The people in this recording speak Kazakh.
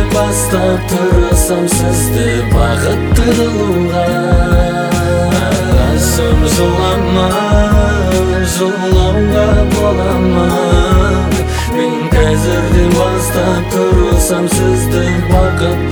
Бастап тұрсам сізді бақытты қылуға. Асым жылама, жылауға бола ма? Мен қазірден бастап тұрсам сізді бақытты